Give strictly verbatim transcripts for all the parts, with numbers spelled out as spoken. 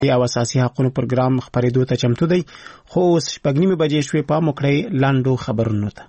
او اساسي حقوقو پروګرام خبرېدو ته چمتو دی. خو اوس شپږ نیمې بجې شوې. پام وکړئ لاندو خبرونو ته.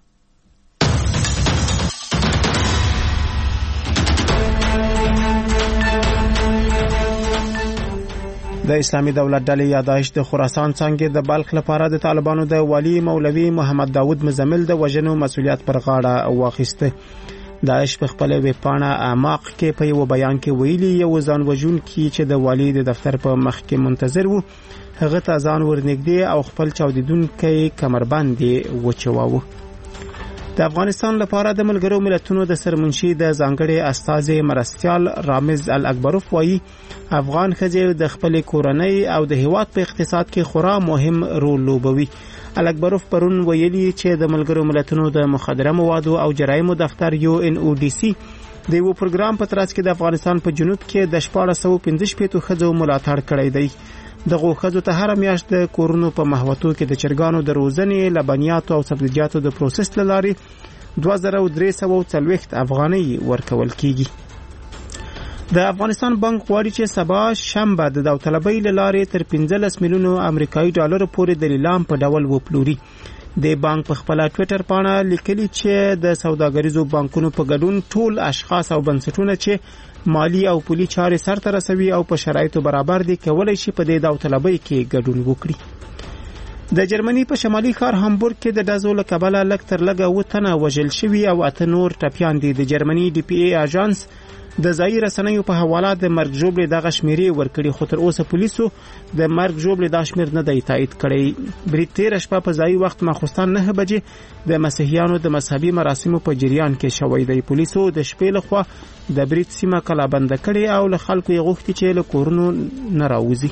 د اسلامي دولت ډلې یادایش د خراسان څنګه د بلخ لپاره د طالبانو د والی مولوي محمد داود مزمل د وژنو مسؤلیت پر غاړه واخیسته. داعش په خپل ویبپاڼه اعماق کې په یو بیان کې ویلي یو ځان وژونکي چې د والی د دفتر په مخ کې منتظر وو هغه ته ځان ورنږدې او خپل چاودیدونکي کمربند وچواوه. د افغانستان لپاره د ملګرو ملتونو د سرمنشي د ځانګړي استازي مرستيال رامز الاکبروف وایي افغان ښځې د خپل کورنۍ او د هیواد په اقتصاد کې خورا مهم رول لوبوي. الاکبروف پرون ویلي چې د ملګرو ملتونو د مخدره موادو او جرایمو دفتر یو ان او ډي سي د یو پروګرام په ترڅ کې د افغانستان په جنوب کې د شپږ سوه پنځه شپږ ښځو ملاتړ کړی دی. دغه ښځو ته هر میاشت د کورونو په محوطو کې د چرګانو د روزنې، لبنیاتو او سبزیجاتو د پروسس لاري دوه زره درې سوه څلوېښت افغانۍ ورکول کیږي. د افغانستان بانک غواړي چې سبا شنبه د داوطلبۍ لارې تر پنځلس میلیونو امریکایي ډالر پورې د لیلام په ډول وپلوري. د بانک په خپل ټوئیټر باندې لیکلي چې د سوداګریزو بانکونو په ګډون ټول اشخاص او بنسټونه چې مالی او پولي چارې سرته رسوي او په شرایطو برابر دي کولای شي په دې داوطلبۍ کې ګډون وکړي. د جرمني په شمالي ښار هامبورګ کې د ډزو له کبله لږ تر لږه اووه تنه وژل شوي او اته نور ټپیان دي. د جرمني ډي پی ای اژانس د ځایي رسنیو په حواله د مرګ ژوبلې دغه شمیرې ورکړي خو تر اوسه پولیسو د مرګ ژوبلې دا شمیر نه دی تایید کړی. برید تېره شپه په ځایي وخت ماخوستان نهه بجې د مسیحیانو د مذهبي مراسمو په جریان کې شوی دی. پولیسو د شپې لخوا د برید سیمه کلابنده کړې او له خلکو یې غوښتي چې له کورونو نه راوځي.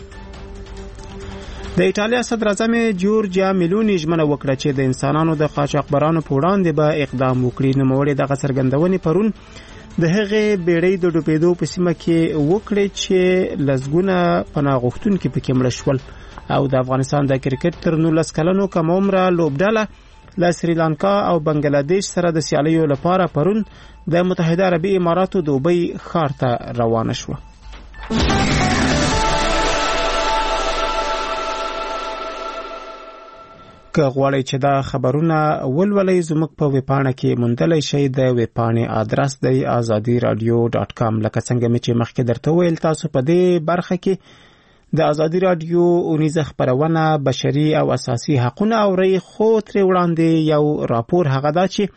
د ایټالیا صدر اعظم جورجیا میلونی ژمنه وکړه چې د انسانانو د قاچاقبرانو په وړاندې به اقدام وکړي. نوموړي دغه څرګندونې پرون د هغې بیړۍ د ډوبېدو په سیمه کې وکړې چې لسګونه پناه غوښتونکي پکې مړه شول. او د افغانستان د کرکټ تر نولس کلنو کم عمره لوبډله له سریلانکا او بنگلادیش سره د سیالیو لپاره پرون د متحده عربي اماراتو دوبۍ ښار ته روانه شوه. که غواړئ چې دا خبرونه ولولئ زموږ په ویبپاڼه کې موندلی شئ. د ویبپاڼې آدرس دی آزادي رادیو ډاټ کام. لکه څنګه مې چې مخکې درته ویل تاسو په دې برخه کې د آزادي رادیو اونیزه خپرونه بشري او اساسي حقوقونه اورئ. خو ترې وړاندې یو راپور هغه دا چې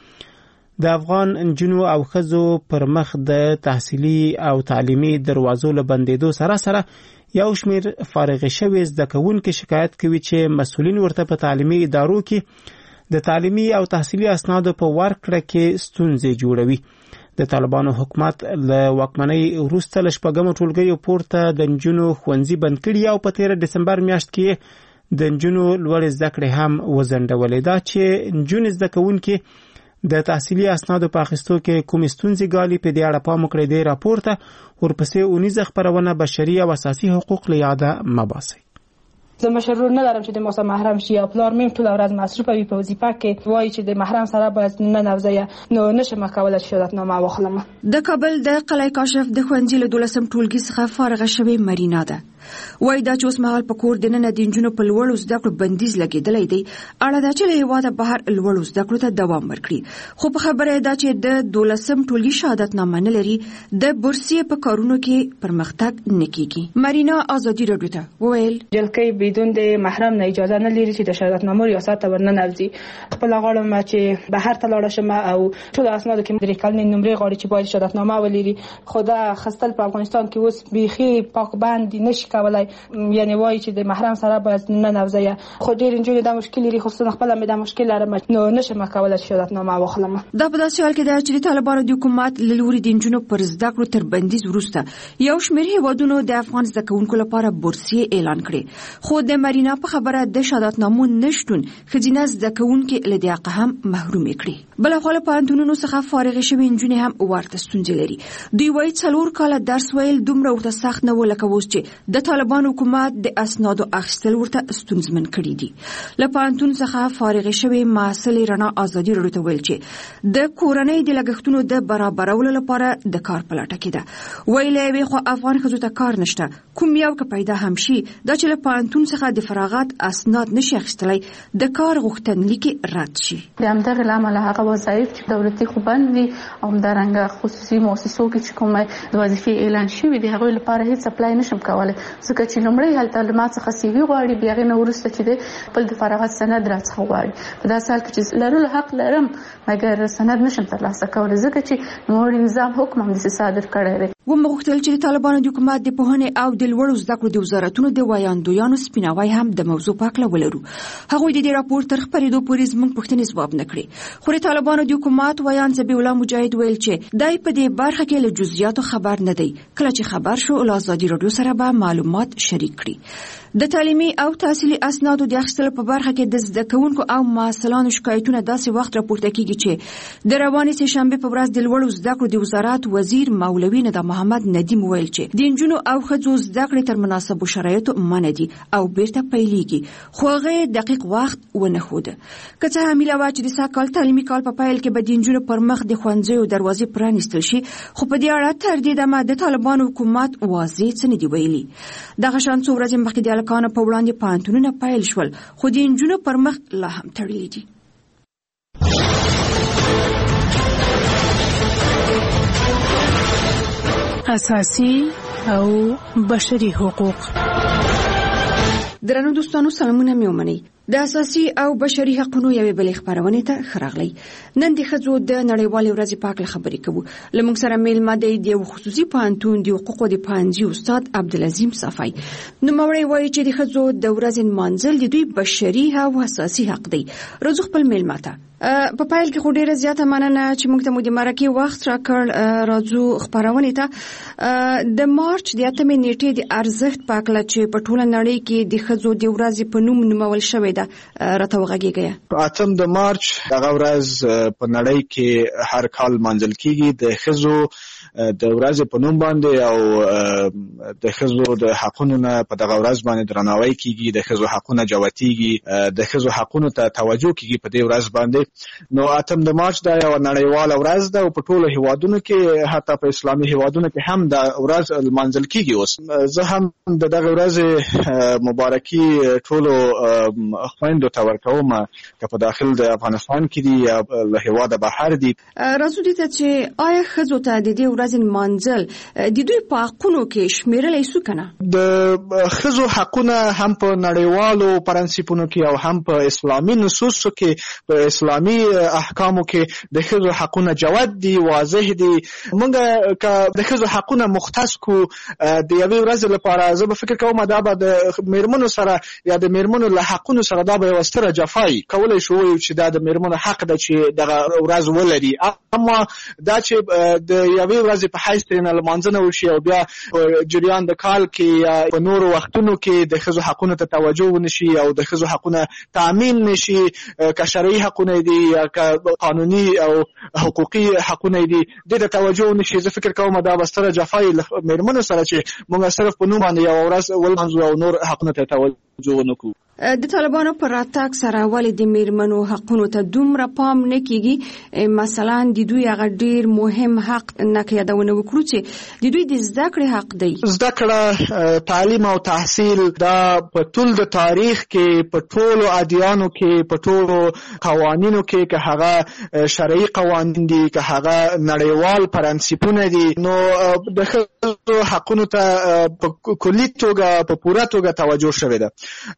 د افغان نجونو او ښځو پر مخ د تحصیلي او تعلیمي دروازو له بندېدو سره سره یو شمیر فارغ شوي زده کوونکي شکایت کوي چې مسؤلین ورته په تعلیمي ادارو کې د تعلیمي او تحصیلي اسنادو په ورکړه کې ستونزې جوړوي. د طالبانو حکومت له واکمنۍ وروسته له شپږمو ټولګیو پورته د نجونو ښوونځي بند کړي او په تېره ډسمبر میاشت کې د نجونو لوړې زده کړې هم وځنډولې. دا چې نجونې زده کوونکي د تحصیلي اسنادو په اخیستو کې کوم ستونزې ګالي په دې اړه پام وکړئ. د راپور ته ورپسې اونیزه خپرونه بشري او اساسي حقوق له یاده مه باسئ. زه مشرور نه لرم چې د ما محرم شي یا پلار مې ټول ورځ مصروف وي په وظیفه کې وایي چې د محرم سره باید نه نوځي نو نشم کولای شهادتنامه واخلم. د کابل د قلعه کاشف د ښوونځي له دولسم ټولګي څخه فارغه شوې مرینا ده. وای دا چې اوس مهال په کور د نن د نجونو په لوړو زده کړو بندیز لګېدلی دی. اړه ده چې له هېواده بهر لوړو زده کړو ته دوام ورکړي. خو په خبره ده چې د دولسم ټولګي شهادتنامه نه لري د بورسیې په کارونو کې پرمختګ نه کیږي. مرینا آزادي راډیو ته وویل جلکۍ بدون د محرم نه اجازه نه لري چې د شهادتنامو ریاست ته ورننوځي. خپل غواړم چې بهر ته لاړ شم او ټول اسنادو کې درې کلنې نمرې غواړي چې باید شهادتنامه ولري. خو دا خستل په افغانستان کې اوس بیخي پاک باندې نشي کولای. یعنی وایي چې د محرم سره باید نه نوځي. خو ډېر نجونې دا مشکل لري خصوصا خپل مې دا مشکل لرم نو نشم کولای شهادتنامه واخلم. دا په داسې حال کې ده چې طالبانو د حکومت له لوري د نجونو پر زده کړو تر بندیز وروسته یو شمېر هېوادونو د افغان زده کوونکو لپاره بورسیې اعلان کړي. خو د مرینا په خبره د شهادتنامو نشتون ښځینه زده کوونکي له دې حقه هم محرومې کړي. بلخوا له پوهنتونونو څخه فارغې شوې نجونې هم ورته ستونزې لري. دوی وایي څلور کاله درس ویل دومره ورته سخت نه و لکه اوس چې د د طالبان حکومت د اسنادو اخیستل ورته ستونزمن کړي دي. له پوهنتون څخه فارغ شوی محصل رڼا ازادي راډیو ته ویل چې د کورنۍ د لګښتونو د برابرولو لپاره د کار په لټه کې ده. ویلې وی خو افغان ښځو ته کار نشته، کوم یو که پیدا هم شي دا چې له پوهنتون څخه د فراغت اسناد نشي اخیستلی د کار غوښتنلیک رد شي. د همدغې له امله هغه وظایف چې دولتي خو بند وي او همدارنګه خصوصي مؤسسو کې چې کومه د وظیفې اعلان شوي دي هغوی لپاره هیڅ اپلای نشم کولی، ځکه چې لومړی هلته له ما څخه سی وي غواړي، بیا هغې نه وروسته چې دی خپل د فراغت سند راڅخه غواړي. په داسې حال کې چې لرلو حق لرم مګر سند نشم ترلاسه کولی ځکه چې نوموړي نظام حکم همداسې صادر کړی دی. ومې غوښتل چې د طالبانو د حکومت د پوهنې او د لوړو زده کړو د وزارتونو د ویاندویانو سپیناوی هم د موضوع په هکله ولرو. هغوی د دې راپور تر خپرېدو پورې زموږ پوښتنې ځواب نه کړې، خو د طالبانو د حکومت ویاند ذبیح الله مجاهد ویل چې دی په دې برخه کې له جزئیاتو خبر نه دی، کله چې خبر شو له ازادي راډیو سره به معلومات شریک کړي. د تعلیمي او تحصیلي اسنادو د اخیستلو په برخه کې د زده کوونکو او محصلانو شکایتونه داسې وخت راپورته کیږي چې د روانې سې شنبې په ورځ د لوړو زده کړو د وزارت وزیر مولوي ندا محمد ندیم ویل چې د نجونو او ښځو زده کړې تر مناسبو شرایطو منع دي او بیرته پیلېږي، خو هغه دقیق وخت ونه ښوده. که څه هم هیله وه چې د سږ کال تعلیمي کال په پیل کې به د نجونو پر مخ د ښوونځیو دروازې پرانیستل شي، خو په دې اړه تر دې دمه د طالبانو حکومت واضح څه نه دي ویلي. دغه شان څو ورځې مخکې د هلکانو په وړاندې پوهنتونونه پیل شول، خو د نجونو پر مخ لا هم تړلي دي. اساسي او بشري حقوق. درنو دوستانو سلامونه مې ومنئ. د اساسي او بشري حقوقو یوې بلې خبرونې ته ښه راغلی. نن د ښځو د نړیوالې ورځې په هکله خبرې کوو. له موږ سره میلمه دی د یو خصوصي پوهنتون د حقوقو د پوهنځي استاد عبدالعظیم صافی. نوموړی وایي چې د ښځو د ورځې نمانځل د دوی بشري او اساسي حق دی. راځو خپل میلمه ته. په پایل کې خو ډیره زیاته مننه چې موږ ته مو د مرکې وخت راکړ. راځو خبرونې ته. د مارچ د اتمې نیټې د ارزښت په هکله چې په ټوله نړۍ کې د ښځو د ورځې په نوم نومول شوی ده راته وغږیږئ. اتم د مارچ هغه ورځ په نړۍ کې هر کال منځل کیږي د ښځو د ورځې په نوم باندې او د ښځو د حقونو نه په دغه ورځ باندې درناوی کیږي، د ښځو حقونه جوتیږي، د ښځو حقونو ته توجه کیږي په دې ورځ باندې. نو اتم د مارچ دا یو نړیواله ورځ ده او په ټولو هیوادونو کې حتی په اسلامي هیوادونو کې هم دا ورځ منځل کیږي. اوس زه هم د دغه ورځ مبارکي ټولو خویندو ته ورکوم که په داخل د افغانستان کې دي یا له هیواده بهر دي. راځو دې ته چې آیا ښځو ته د دې ورځې نمانځل د دوی په حقونو کې شمیرلی سو که نه؟ د ښځو حقونه هم په نړیوالو پرنسیپونو کې او هم په اسلامي نصوصو کې په اسلامي احکامو کې د ښځو حقونه جوت دي، واضح دي. موږ که د ښځو حقونه مختص کو د یوې ورځې لپاره زه به فکر کوم دا به د میرمنو سره یا د میرمنو له حقونو سره دا به یوه ستره جفای کولی شو وایو چې دا د میرمنو حق ده چې دغه ورځ ولري. اما دا چې د یوې ورځې په حیث ترېنه لمانځنه وشي او بیا جریان د کال کې یا په نورو وختونو کې د ښځو حقونو ته توجه ونشي او د ښځو حقونه تامین نشي، که شرعي حقونه دي یا که قانوني او حقوقي حقونه دي دې ته توجه ونشي، زه فکر کوم دا به ستره جفای میرمنو سره چې موږ صرف په نوم باندې یوه ورځ ولمانځو او نور حقونه ته توجه ونه کړو. د طالبانو پر راتګ سره ولې د میرمنو حقونو ته دومره پام نه کیږي؟ مثلا د دوی هغه ډیر مهم حق نه که یادونه وکړو چې د دوی د زده کړې حق دی. زده کړه، تعلیم او تحصیل دا په ټول د تاریخ کې په ټولو ادیانو کې په ټولو قوانینو کې که هغه شرعي قوانین دي که هغه نړیوال پرنسیپونه دي، نو د ښځو حقونو ته په کلي توګه په پوره توګه توجه شوې ده.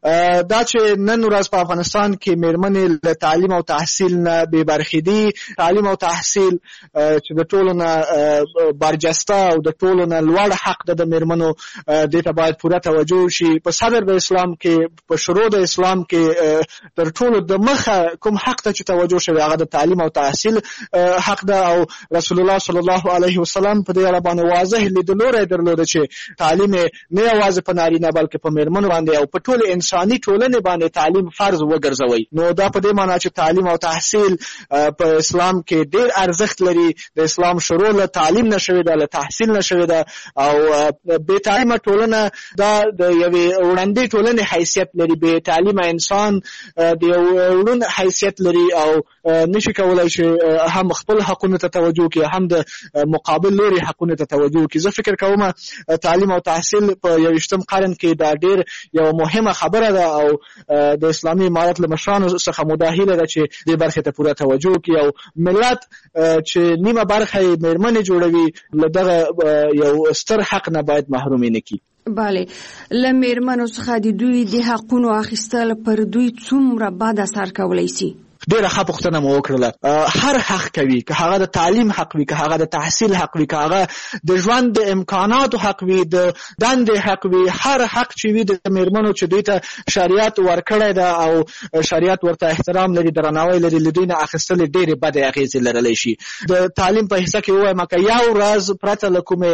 دا چې نن ورځ په افغانستان کې میرمنې له تعلیم او تحصیل نه بې برخې دي. تعلیم او تحصیل چې د ټولو نه برجسته او د ټولو نه لوړ حق ده د میرمنو، دې ته باید پوره توجه وشي. په صدر د اسلام کې، په شروع د اسلام کې تر ټولو د مخه کوم حق ته چې توجه شوی هغه د تعلیم او تحصیل حق ده او رسول الله صلی الله علیه وسلم په دې اړه باندې واضح لیدلوری درلوده چې تعلیم نه یوازې په نارینه بلکې په میرمنو باندې او په ټول انساني ټولنه ټولنې باندې تعلیم فرض وګرځوي. نو دا په دې معنی چې تعلیم او تحصیل په اسلام کې ډېر ارزښت لري. د اسلام شروع له تعلیم نه شوې ده، له تحصیل نه شوې ده، او بې تعلیمه ټولنه دا د یوې وړاندې ټولنې حیثیت لري. بې تعلیمه انسان د یو وړوند حیثیت لري او نشي کولای چې هم خپل حقونو ته توجه کړي، هم د مقابل لوري حقونو ته توجه کړي. زه فکر کوم تعلیم او تحصیل په یویشتم قرن کې دا ډېر یو مهمه خبره ده او د اسلامي امارت له مشرانو څخه مداهله ده چې دې برخې ته پوره توجه کړي او ملت چې نیمه برخه یې میرمنې جوړوي له دغه یو ستر حق نه باید محرومې نه کړي. بله، له میرمنو څخه د دوی د حقونو اخیستل پر دوی څومره بد اثر کولی شي؟ ډیره ښه پوښتنه مو وکړله. هر حق کوي، که هغه د تعلیم حق وي، که هغه د تحصیل حق وي، که هغه د ژوند د امکاناتو حق وي، د دندې حق وي، هر حق چې وي د میرمنو چې دوی ته شریعت ورکړی ده او شریعت ورته احترام لري، درناوی لري، له دوی نه اخیستلې ډېرې بدې اغېزې لرلی شي. د تعلیم په حصه کې ووایم که یو ورځ پرته له کومې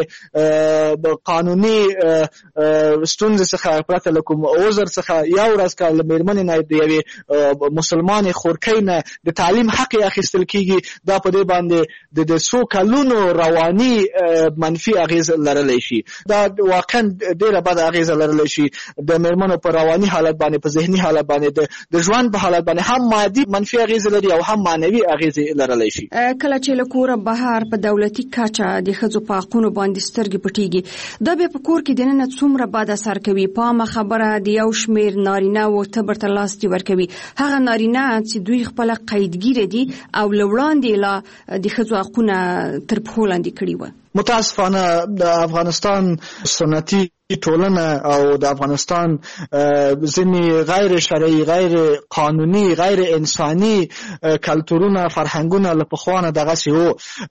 قانوني ستونزې څخه، پرته له کوم عذر څخه، یو ورځ که له میرمنې نه د یوې مسلمانې خورکۍ نه د تعلیم حق اخیستل کیږي، دا په دې باندې د څو کلونو رواني منفي اغیز لرلی شي. دا واقعا ډیره بد اغیز لرلی شي د میرمنو په رواني حالت باندې، په ذهني حالت باندې، د ژوند په حالت باندې. هم مادي منفي اغیز لري او هم معنوي اغیز لرلی شي. کله چې له کوره بهر په دولتي کچه د ښځو په حقونو باندې سترګې پټېږي، دا بیا په کور کې دننه څومره بد اثر کوي؟ په عامه خبره د یو شمېر نارینه و تبر ته لاستي ورکوي، هغه نارینه چې دوی خپل قیدګیره دي او له وړاندې لا د ښځو حقونه تر پښو لاندې کړي وو. متاسفانه د افغانستان سنتي ټولنه او د افغانستان ځینې غیر شرعي، غیر قانوني، غیر انساني کلتورونه، فرهنګونه له پخوانه دغسې وو.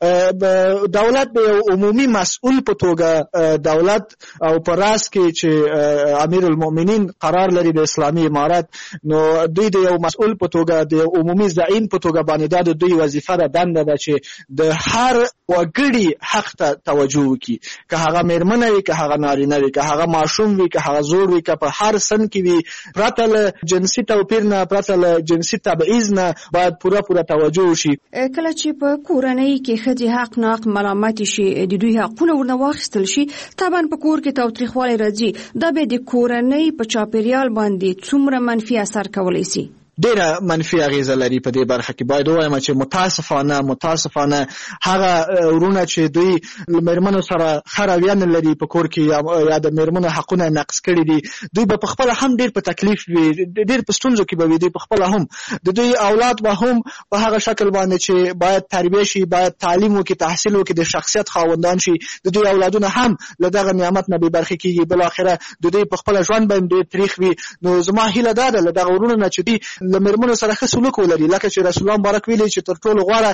دولت د یو عمومي مسؤل په توګه، دولت او په راس کې چې امیر المؤمنین قرار لري د اسلامي امارت، نو دوی د یو مسؤل په توګه، د یو عمومي زعیم په توګه باندې دا د دوی وظیفه ده، دنده ده چې د هر وګړي حق ته توجه وکړي، که هغه میرمنه وي، که هغه نارینه وي، که هغه ماشوم وي، که هغه زوړ وي، که په هر سن کې وي، پرته له جنسي توپیر نه، پرته له جنسي تبعیض نه باید پوره پوره توجه وشي. کله چې په کورنۍ کې ښځې حق ناحق ملامتې شي، د دوی حقونه ورنه واخیستل شي، طبعا په کور کې تاوتریخوالی راځي. دا به د کورنۍ په چاپیریال باندې څومره منفي اثر کولی شي؟ ډیره منفي اغیزه لري په دې برخه کې. باید ووایم چې متاسفانه متاسفانه هغه ورونه چې دوی میرمنو سره ښه رویه نه لري په کور کې، یا د میرمنو حقونه نقض کړي دي، دوی به په خپله هم ډیر په تکلیف وي، ډیر په ستونزو کې به وي. دوی په خپله هم د دوی اولاد به هم په هغه شکل باندې چې باید تربیه شي، باید تعلیم وکړي، تحصیل وکړي، د شخصیت خاوندان شي، د دوی اولادونه هم له دغه نعمت نه بې برخې کېږي. بالاخره د دوی په خپله ژوند به هم ډېر تریخ وي. نو زما هیله دا ده له دغه ورونو نه چې دوی له میرمنو سره ښه سلوک ولري، لکه چې رسول الله مبارک ویلي چې تر ټولو غوره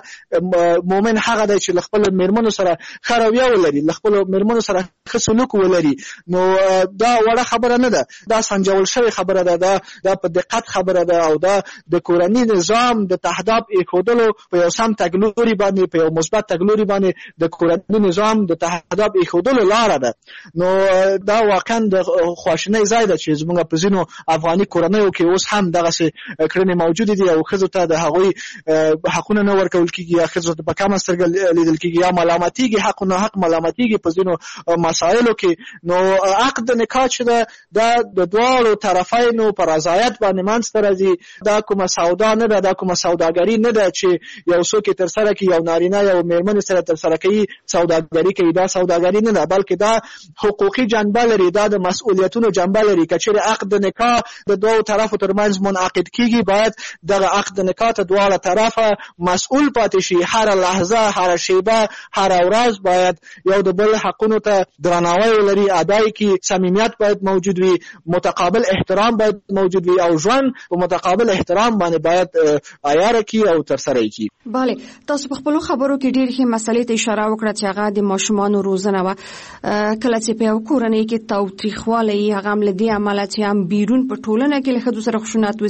مؤمن هغه دی چې له خپلو میرمنو سره ښه رویه ولري، له خپلو میرمنو سره ښه سلوک ولري. نو دا وړه خبره نه ده، دا سنجول شوې خبره ده، دا دا په دقت خبره ده، او دا د کورني نظام د تهداب ایښودلو په یو سم تګلوري باندې، په یو مثبت تګلوري باندې د کورني نظام د تهداب ایښودلو لاره ده. نو دا واقعا د خواشینۍ ځای ده چې زموږ په ځینو افغاني کورنیو کې اوس هم دغسې کړنې موجود دي او ښځو ته د هغوی حقونه نه ورکول کېږي، یا ښځو ته په کمه سترګه لیدل کېږي، یا ملامتېږي، حق نه حق ملامتېږي په ځینو مسایلو کې. نو عقد د نکاح چې ده، دا د دواړو طرفینو په رضایت باندې منځته راځي. دا کومه سودا نه ده، دا کومه سوداګري نه ده چې یو څوک یې ترسره کړي، یو نارینه یو میرمنې سره ترسره کوي، سوداګري کوي. دا سوداګري نه ده، بلکې دا حقوقي جنبه لري، دا د مسؤلیتونو جنبه لري. که چېرې عقد د نکاح د دوو طرفو ترمنځ منعقد کېږي، باید دغه عقد نکاح ته دواړه طرفه مسؤل پاتې شي. هر لحظه، هر شیبه، هر ورځ باید یو د بل حقونو ته درناوی ولري، ادای کی، صمیمیت باید موجود وي، متقابل احترام باید موجود وي، او ژوند په متقابل احترام باندې باید عیاره کی او ترسره کی. بله، تاسو په خپلو خبرو کې ډېر ښې مسلې ته اشاره وکړه چې هغه د ماشومانو روزنه وه. کله چې په یو کورنۍ کې تاوتریخوالی، هغه هم له دې امله چې هم بیرون په ټولنه کې له ښځو سره خشونت وسي، هم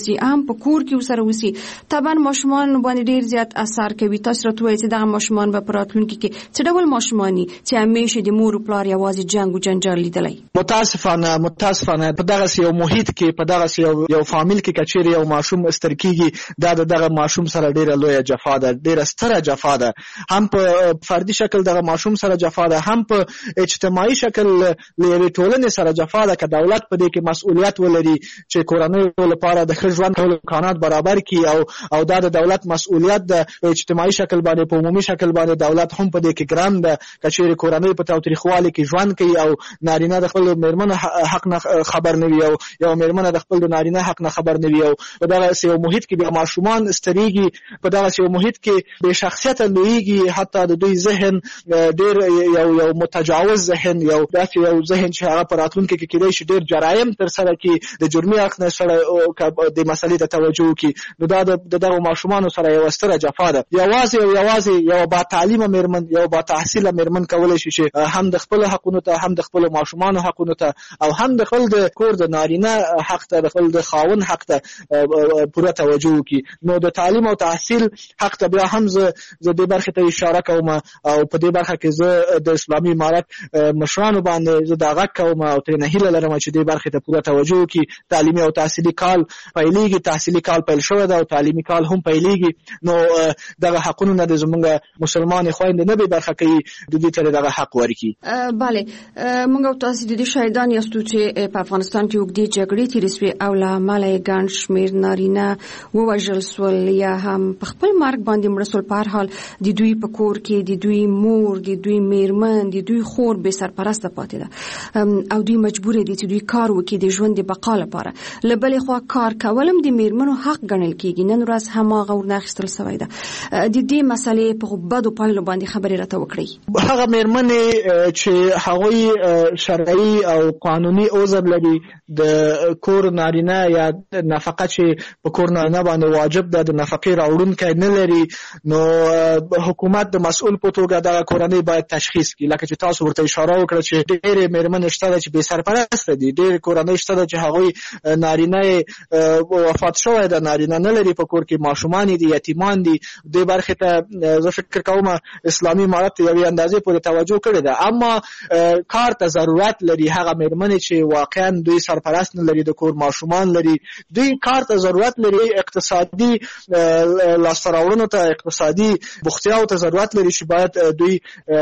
په کور کې وسره وسی طبعا ماشومان باندې ډیر زیات اثر کوي. تاسو راته وایئ چې دغه ماشومان به په راتلونکي کې څه ډول ماشومانی چې همیشه د مور او پلار یوازې جنگ او جنجال لیدلی؟ متاسفانه متاسفانه په دغه یو محیط کې په دغه یو یو فامیل کې کچېری یو ماشوم سترکیږي دا د دغه ماشوم سره ډیره لویه جفا ده، ډیره ستره جفا ده. هم په فردي شکل دغه ماشوم سره جفا ده، هم په اجتماعي شکل لوی ټولنې سره جفا ده. که دولت په دې کې مسؤلیت ولري چې کورنۍ لپاره د ښه ژوند کولو امکانات برابر کړي او او دا د دولت مسؤلیت ده په اجتماعي شکل باندې په عمومي شکل باندې دولت هم په دې کې ګران ده. که چېرې کورنۍ په تاوتریخوالي کې ژوند کوي او نارینه د خپل میرمنو حق نه خبر نه وي او یو میرمنه د خپل نارینه حق نه خبر نه وي او په دغه یو محیط کې د ماشومان سترېږي، په دغه یو محیط کې بې شخصیته لویږي، حتی د دوی ذهن ډېر یو یو متجاوز ذهن، یو داسې یو ذهن چې هغه په راتلونکي کې کېدای شي ډېر جرایم ترسره کړي، د جرمي اړخ نه سره د مسلې ته توجه وکړي. نو دا د دغو ماشومانو سره یوه ستره جفا ده. یوازې او یوازې یوه با تعلیمه میرمن، یو با تحصیله میرمن کولی شي چې هم د خپلو حقونو ته، هم د خپلو ماشومانو حقونو ته او هم د خپل د کور د نارینه حق ته، د خپل د خاوند حق ته پوره توجه وکړي. نو د تعلیم او تحصیل حق ته بیا هم زه زه دې برخې ته اشاره کوم او په دې برخه کې زه د اسلامي امارت مشرانو باندې زه دا غږ کوم او ترېنه هیله لرم چې دې برخې ته پوره توجه وکړي. تعلیمي او تحصیلي کال پیلېږي، تحصیلي کال پیل شوی ده او تعلیمي کال هم پیلېږي. نو دغه حقونو نه د زموږ مسلمان خویندې نه بې برخه کوي، د دې ته دغه حق ورکړي. بله، موږ او تاسو د دې شاهدان یاستو چې په افغانستان کې اوږدې جګړې تېرې سوې او له امله یې ګڼ شمېر نارینه ووژل سول یا هم په خپل مرګ باندې مړه سول. په هر حال د دوی په کور کې د دوی مور، د دوی میرمن، د دوی خور بې سرپرسته پاتې ده او دوی مجبور دي چې دوی کار وکړي د ژوند د بقا لپاره. له بلې خوا کار کول هم د میرمنو حق ګڼل کېږي. نن ورځ هماغه ورنه اخیستل سوی ده. د دې مسلې په بدو پایلو باندې خبرې راته وکړئ. هغه میرمنې چې هغوی شرعي او قانوني عذر لري، د کور نارینه یا نفقه چې په کور نارینه باندې واجب ده د نفقې راوړونکی نه لري، نو حکومت د مسؤل په توګه دغه کورنۍ باید تشخیص کړي. لکه چې تاسو ورته اشاره وکړه چې ډېرې میرمنې شته ده چې بې سرپرسته دي، ډېرې کورنۍ شته ده چې هغوی نارینه وفات شوی ده، نارینه نه لري، په کور کې ماشومان دي، یتیمان دي. دې برخې ته زه فکر کوم اسلامي امارت یوې اندازې پورې توجه کړې ده. اما کار ته ضرورت لري هغه میرمنې چې واقعا دوی سرپرست نه لري، د کور ماشومان لري، دوی کار ته ضرورت لري، اقتصادي لاسته راوړنو ته، اقتصادي بوختیاو ته ضرورت لري چې باید دوی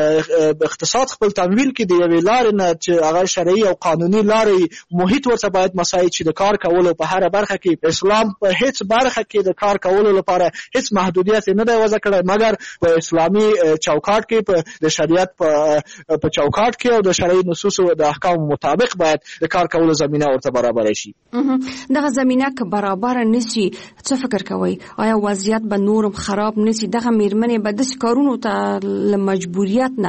اقتصاد خپل تمویل کړي د یوې لارې نه چې هغه شرعي او قانوني لارې محیط ورته باید مساعد چې د کار کولو په هره برخه کې اسلام په هیڅ برخه کې د کار کولو لپاره هیڅ محدودیت نه دی وضع کړی، مګر په اسلامي چوکاټ کې، په د شریعت په چوکاټ کې او د شرعي نصوصو د احکام مطابق باید د کار کولو زمینه ورته برابر شي. دغه زمینه که برابر نشي څه فکر کوئ؟ آیا وضعیت به نورم خراب نشي؟ دغه میرمنې به داسې کارونو ته له مجبوریت نه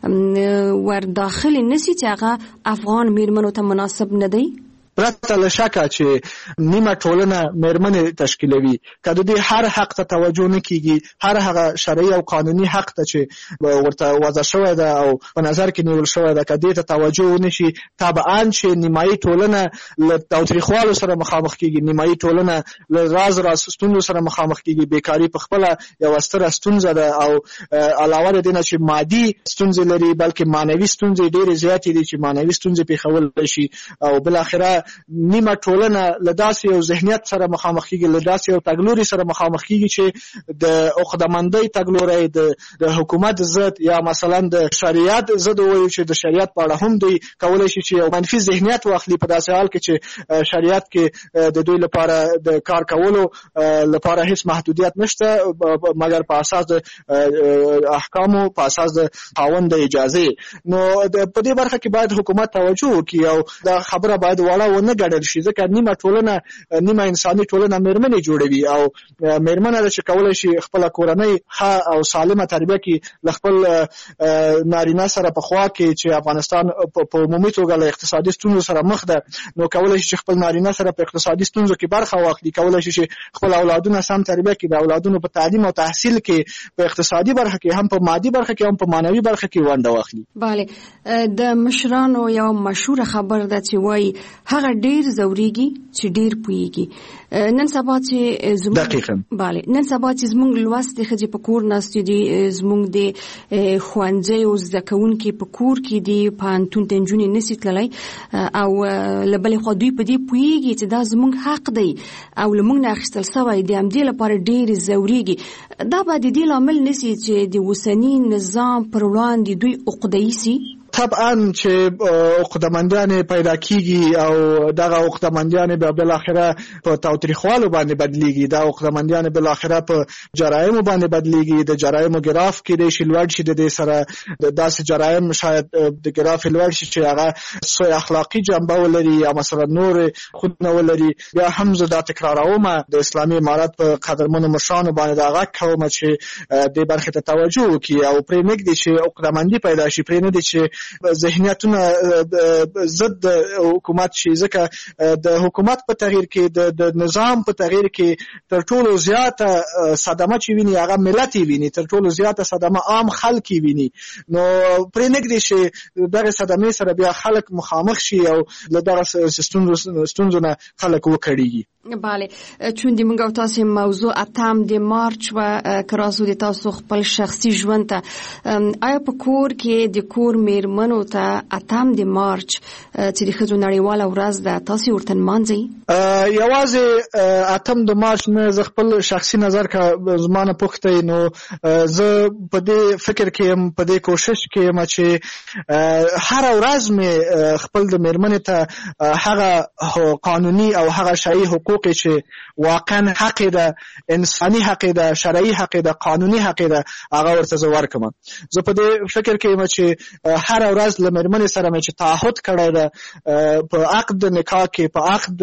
ور داخل نشي چې هغه افغان میرمنو ته مناسب نه دی؟ پرته له شکه چې نیمه ټولنه میرمنې تشکیلوي، که د دې هر حق ته توجه نه کیږي، هر هغه شرعي او قانوني حق ته چې ورته وضع شوی ده او په نظر کې نیول شوی ده، که دې ته توجه ونه شي، طبعا چې نیمایي ټولنه له تاوتریخوالو سره مخامخ کیږي، نیمایي ټولنه له راز راز ستونزو سره مخامخ کیږي. بیکاري په خپله یوه ستره ستونزه ده او علاوه د دې نه چې مادي ستونزې لري، بلکې معنوي ستونزې ډېرې زیاتې دي چې معنوي ستونزې پېښولی شي او بالاخره نیمه ټولنه له داسې یو ذهنیت سره مخامخ کیږي، له داسې یو تګلوري سره مخامخ کیږي چې د عقدهمندۍ تګلوری، د حکومت ضد یا مثلا د شریعت ضد وایو چې د شریعت په اړه هم دوی کولی شي چې یو منفي ذهنیت واخلي، په داسې حال کې چې شریعت کې د دوی لپاره د کار کولو لپاره هیڅ محدودیت نشته، مګر په اساس د احکامو، په اساس د خاوند د اجازې. نو په دې برخه کې باید حکومت توجه وکړي او دا خبره باید وړه ونه ګڼل شي، ځکه نیمه ټولنه، نیمه انساني ټولنه میرمنې جوړوي او میرمنه ده چې کولی شي خپله کورنۍ ښه او سالمه تربیه کړي، له خپل نارینه سره په خوا کې چې افغانستان په عمومي توګه له اقتصادي ستونزو سره مخ ده، نو کولی شي چې خپل نارینه سره په اقتصادي ستونزو کې برخه واخلي، کولی شي چې خپل اولادونه سم تربیه کړي، د اولادونو په تعلیم او تحصیل کې، په اقتصادي برخه کې، هم په مادي برخه کې، هم په معنوي برخه کې ونډه واخلي. بله، د مشرانو یو مشهوره خبر ده چې وایي هغه هغه ډیر زوريږي چې ډیر پويږي. نن سبا چې زموږ دقیقاً bale نن سبا چې زموږ لوست خځې په کور ناست دي، زموږ د خوانځي او زکونکي په کور کې دي، پانتون تنجونی نسی تللی او لبلې خو دوی په دې پويږي چې دا زموږ حق دی او لمونږ نه اخیستل سوی دی، هم دې لپاره ډیر زوريږي. دا به د دې لامل نسی چې د وسنی نظام پر وړاندې دوی عقده‌ای سي. طبعا چې عقدمندان پیدا کیږي او دغه عقدمندان به بل اخره په تاوتریخوالو باندې بدلیږي، دا عقدمندان بل اخره په جرایم باندې بدلیږي. د جرایم ګراف کې د شلوړ شي د سره داسې جرایم شاید د ګراف لوړ شي چې هغه سوء اخلاقی جنبه ولري یا مثلا نور خودنه ولري. بیا هم زه دا تکراروم د اسلامي امارات په قدرمنو مشرانو باندې دا غږ کوم چې د برخه ته توجه وکړي او پرې نګدي چې عقدمندي پیدا شي، پرې نه دي چې ذهنیتونه ضد حکومت شي. ځکه د حکومت په تغییر کې د نظام په تغییر کې تر ټولو زیاته صدمه چې ویني هغه ملت ویني، تر ټولو زیاته صدمه عام خلک ویني. نو پرې نګدي چې دغه صدمه سره بیا خلک مخامخ شي او له دغه ستونزو نه خلک وکړيږي. bale چون د موږ او تاسو موضوع اتم د مارچ و کراسو د تاسو خپل شخصي ژوند ته آیا په کور کې د کور میرمنو ته اتم د مارچ چې د ښځو نړیواله ورځ ده تاسو ورته نمانځئ؟ یوازې اتم د مارچ نه زه خپل شخصي نظر کا زمانه پوښتې نو زه په دې فکر کې يم، په دې کوشش کې يم چې هر ورځ مې خپل د میرمنې ته هغه قانوني او هغه شرعي حقوق چې واقعا حق ده، انساني حق ده، شرعي حق ده، قانوني حق ده، هغه ورته زه ورکم. زه په دې فکر کې یم چې هر ورځ له میرمنې سره مې چې تعهد کړی ده په عقد نکاح کې، په عقد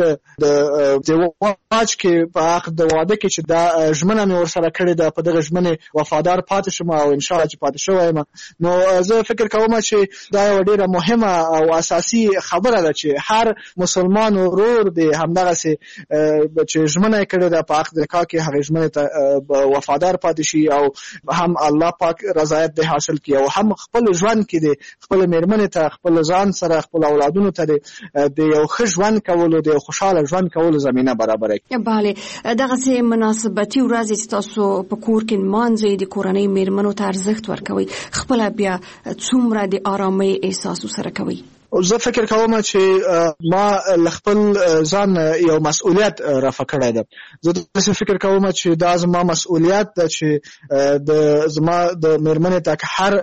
د زواج کې، په عقد د واده کې چې دا ژمنه مې ورسره کړې ده، په دغه ژمنې وفادار پاتې شم او ان شاء الله چې پاتې شوی یم. نو زه فکر کوم چې دا یو ډیره مهمه او اساسي خبره ده چې هر مسلمان ورور دی همدغه چې ژمنه کړې ده په عقد نکاح کې هغه ژمنه ته وفادار پاتې شي او هم الله پاک رضایت ده حاصل کړي او هم خپل ژوند کې د خپل میرمنې ته، خپل ځان سره، خپل اولادونو ته د یو ښه ژوند کولو، د خوشاله ژوند کولو زمينه برابره کړي. bale دغه سه مناسبتي ورځ چې تاسو په کور کې مانځي د کورنۍ میرمنو ته ارزښت ورکوي، خپل بیا څومره د آرامۍ احساس سره کوي؟ زه فکر کوم چې ما خپل ځان یو مسؤلیت رافع کړی ده. زه داسې فکر کوم چې دا زما مسؤلیت ده چې د زما د میرمنې ته هر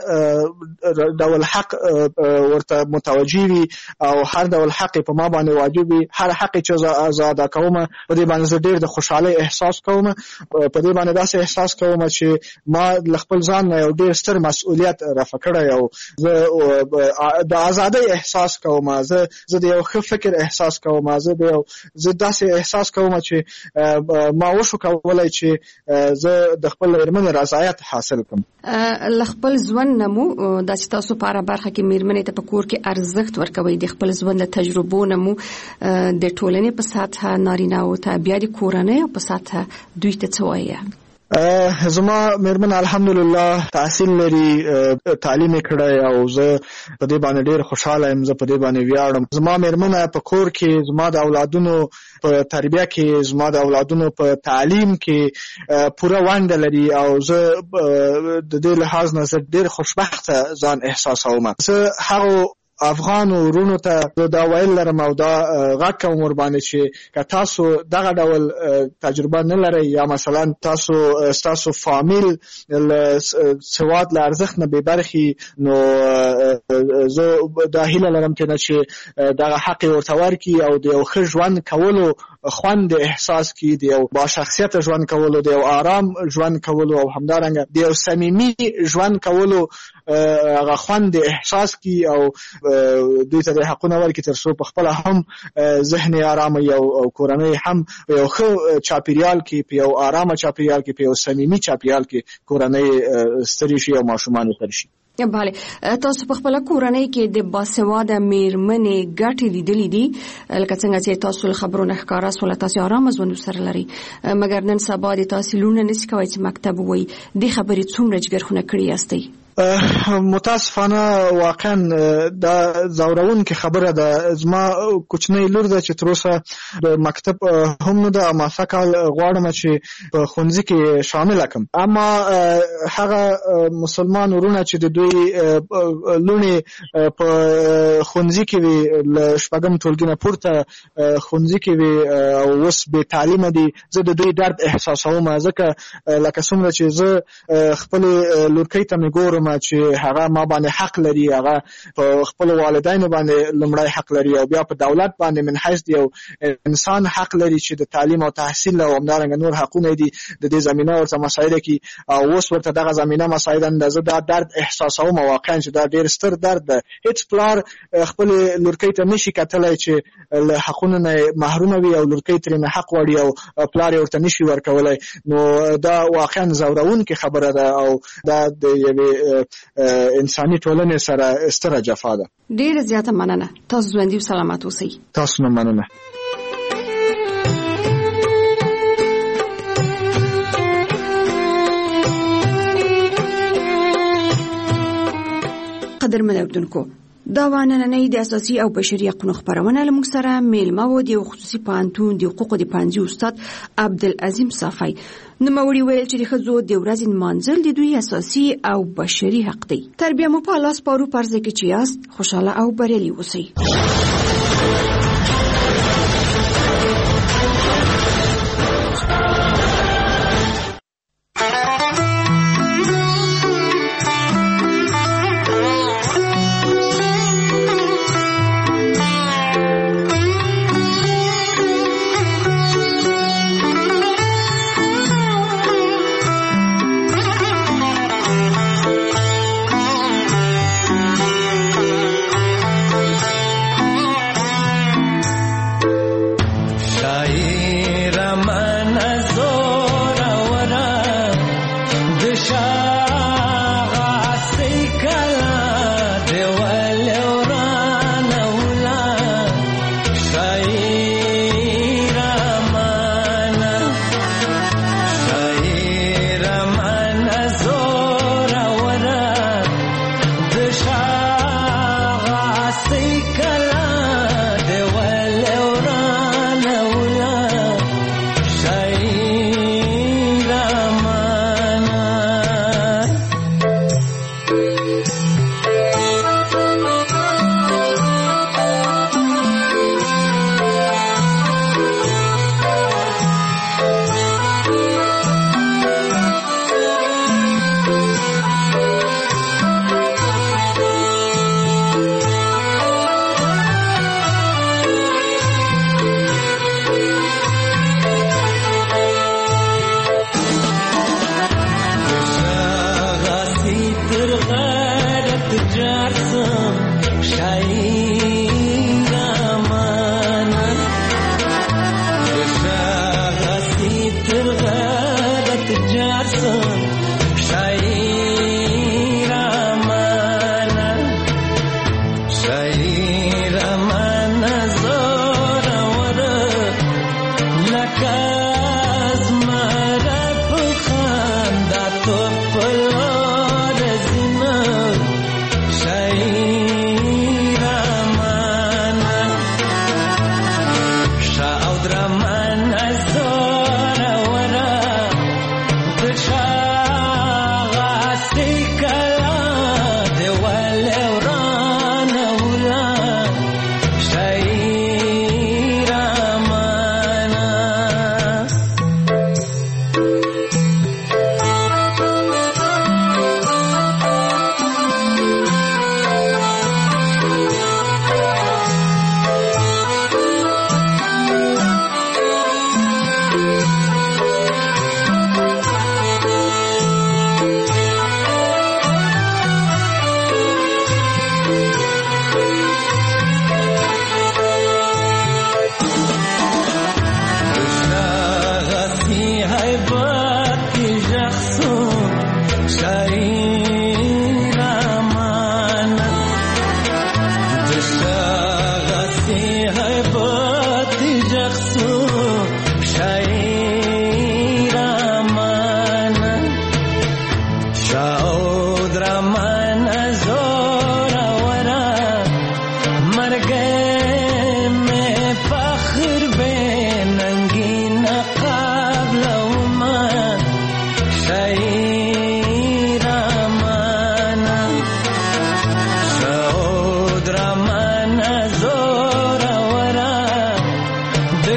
ډول حق ورته متوجي وي او هر ډول حق په ما باندې واجب وي. هر حق چې زه ادا کوم په دې باندې زه ډېر د خوشحالۍ احساس کوم، په دې باندې داسې احساس کوم چې ما خپل ځان یو ډېر ستر مسؤلیت رافع کړی او زه د ازادۍ احساس احساس کوم، زه زه د یو ښه فکر احساس کوم، زه د یو زه داسې احساس کوم چې ما وشو کولای چې زه د خپل میرمنې رضایت حاصل کړم. ل خپل ژوند نمو د تاسو په اړه برخه کې میرمنې ته په کور کې ارزښت ورکوي، د خپل ژوند له تجربو نمو د ټولنې په سطح نارینه او ته بیا د کورنۍ په سطح دوی ته څه وایي؟ زما میرمن الحمدلله تحصیل لري، تعلیم کړی او زه په دې باندې ډیر خوشاله یم، زه په دې باندې ویاړم. زما میرمن په کور کې زما د اولادونو په تربیه کې، زما د اولادونو په تعلیم کې پوره ونډه لري او زه د دې لحاظ نه زه ډیر خوشبخته ځان احساسوم. زه هغه افغان ورونو ته دا ویل لرم او دا غږ کوم ور باندې چې که تاسو دغه ډول تجربه نه لرئ یا مثلا تاسو تاسو فامیل سواد له ارزښت نه بې برخې، نو زه دا هیله لرم چې دغه حق ورته ورکړي او د یو ښه ژوند کولو خوند احساس کړي، د یو با شخصیت ژوند کولو، د یو آرام ژوند کولو او همدارنګه د یو صمیمي ژوند کولو هغه خوند احساس کړي او دوی ته د حقونه ورکړي تر څو په خپله هم ذهن آرامه او کورنۍ هم په یو ښه چاپیریال کې، په یو آرامه چاپیریال کې، په یو صمیمي چاپیریال کې کورنۍ سترې شي او ماشومان ستر شي. بله تاسو په خپل کورنۍ کې د باسواده میرمنې ګټې لیدلې دي، لکه څنګه چې تاسو له خبرونو ښکاره سول تاسو آرام ژوند سره لري، مګر نن سبا د تاسو لونه نشي کوي چې مکتب وای د خبرې څومره جګرخونه کړی یاستئ؟ متاسفانه واقعا دا زورونکې خبره ده. زما کوچنۍ لور ده چې تر اوسه د مکتب هم نه ده، ما سږ غواړم چې په ښوونځي کې شامله کړم. اما هغه مسلمان ورونه چې د دوی لوڼې په ښوونځي کې وي، له شپږم ټولګي نه پورته ښوونځي کې وي او اوس بې تعلیمه دي، زه د دوی درد احساسوم. ځکه لکه څومره چې زه خپلې لورکۍ ته مې ګورم چې هغه ما باندې حق لري، هغه په خپل والدینو باندې لومړی حق لري او بیا په دولت باندې من حیث یو انسان حق لري چې د تعلیم او تحصیل او همدارنګه نور حقونه دي د دې زمینه ورته مسایده کې، او اوس ورته دغه زمینه مسایده اندازه دا درد احساسوم. واقعا چې دا ډېر ستر درد ده. هیڅ پلار خپل لورکۍ ته نشي کتلی چې له حقونو نه محرومه وي او لورکۍ ترې نه حق غواړي او پلار یې ورته نشي ورکولی. نو دا واقعا زورونکې خبره ده او دا د یوې انساني ټولنې سره ستره جفا ده. ډېره زیاته مننه. تاسو ژوندي او سلامت اوسئ. تاسو نه مننه. قدرمن اوریدونکو، دا و نننۍ د اساسي او بشري حقوقو خبرونه له موږ سره میلمه و د یو خصوصي پوهنتون د حقوقو د پوهنځي استاد عبدالعظیم صافی. نوموړي ویل چې د ښځو د ورځې نمانځل د دوی اساسي او بشري حق دی. تربیه مو په لاس پارو پرځه کې چې یاست خوشاله او بریالي اوسئ.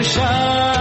شهر